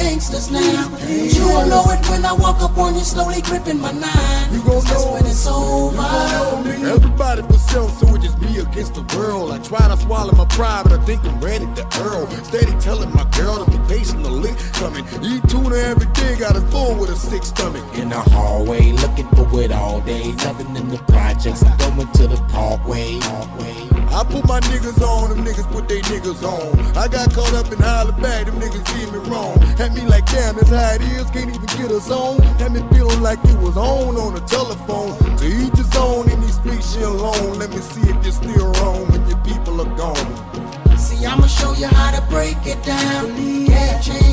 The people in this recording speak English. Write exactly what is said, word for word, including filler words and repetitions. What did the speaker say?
gangsters now. But you'll know it when I walk up on you, slowly gripping my nine. You gon' That's know when it's over. Know me. Everybody for self, so it just be against the world. I try to swallow my pride, but I think I'm ready to earl. Steady telling my girl to be patient, the lick coming. Eat tuna every day, got us full with a sick stomach. In the hallway, looking for it all day. Nothing in the projects, I'm going to the parkway. parkway. I put my niggas on, them niggas put they niggas on. I got caught up in holler back, them niggas did me wrong. Had me like, damn, that's how it is, can't even get us on. Had me feeling like it was on on the telephone. To each his own, in these streets she alone. Let me see if you're still wrong when your people are gone. See, I'ma show you how to break it down. Yeah, change.